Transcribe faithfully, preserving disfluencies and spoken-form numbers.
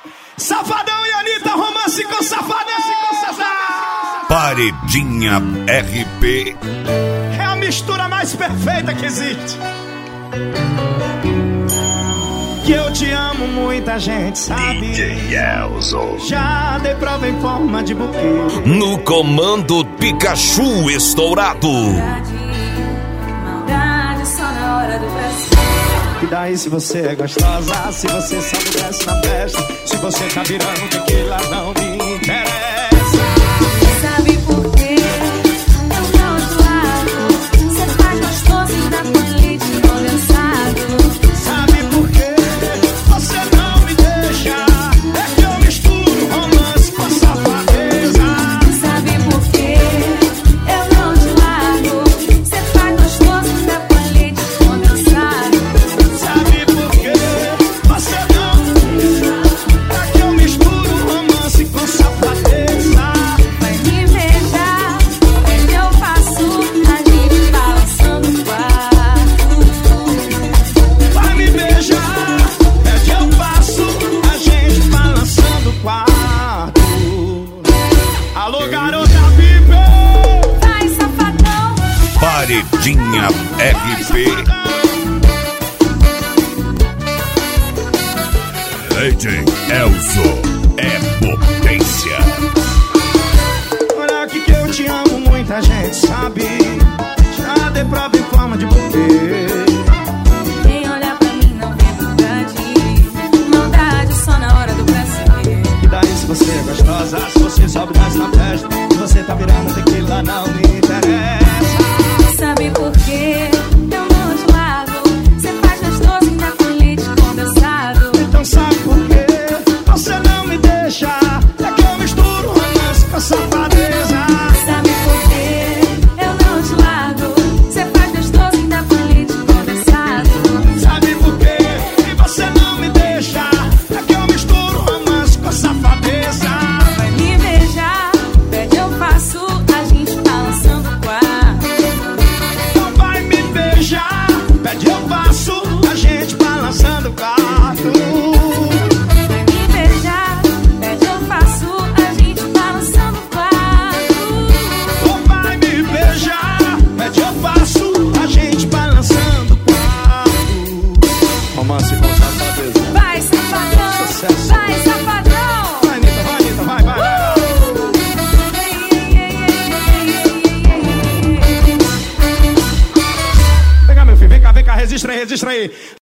Safadão e Anitta, romance com safadeza. Paredinha R P é a mistura mais perfeita que existe. Que eu te amo, muita gente sabe. D J Elzo. Já dei prova em forma de buquê. No comando Pikachu estourado. Maldade só na hora do prazer. E daí se você é gostosa, se você sabe desce na festa, se você tá virando tequila não me interessa. Sabe por quê? Eu não te largo. Você faz gostoso e dá com leite condensado. Sabe por quê? Você não me deixa. É que eu misturo romance com safadeza. Sabe por quê? Eu não te largo. Você faz gostoso e dá com leite condensado. Sabe por quê? Você não me deixa. É que eu misturo romance com safadeza. Vai me beijar, é que eu faço a gente balançando o quarto. Vai me beijar, é que eu faço a gente balançando o quarto. Alô, garota Pipe! Vai, safadão. Paredinha R P D J Elzo é potência. Olha aqui que eu te amo, muita gente sabe. Já dei prova em forma de buquê. Quem olha pra mim não vê maldade. Maldade só na hora do prazer. E daí se você é gostosa, se você sobe mais na festa, se você tá virando tequila não me interessa. Sabe por quê? Eu não te largo. Você faz gostoso e dá com leite condensado. Então sabe por quê? Você não me deixa. É que eu misturo romance com safadeza. Sabe por quê? Eu não te largo. Você faz gostoso e dá com leite condensado. Sabe por quê? E você não me deixa. É que eu misturo romance com safadeza. Vai me beijar, pede eu faço, a gente balançando o quarto. Então vai me beijar, pede eu faço, a gente balançando o quarto. Vai me beijar, pede eu faço, a gente balançando o quarto. Então vai me beijar, pede eu faço, a gente balançando o quarto. Romance com safadeza. Vai, safadão, Sucesso. vai, safadão. Vai, Anitta, vai, Anitta, vai, vai, vai. Vem cá, meu filho, vem cá, vem cá, registra aí, registra aí.